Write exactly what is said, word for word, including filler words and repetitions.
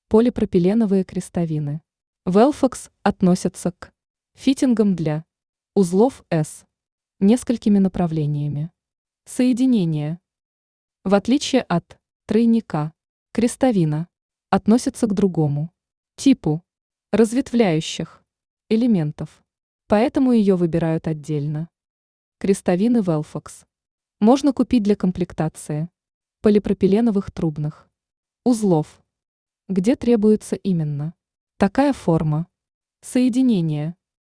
Полипропиленовые крестовины. Velfox относятся к фитингам для узлов S несколькими направлениями. Соединение. В отличие от тройника, крестовина относится к другому типу разветвляющих элементов, поэтому ее выбирают отдельно. Крестовины Velfox можно купить для комплектации полипропиленовых трубных узлов, где требуется именно такая форма соединения.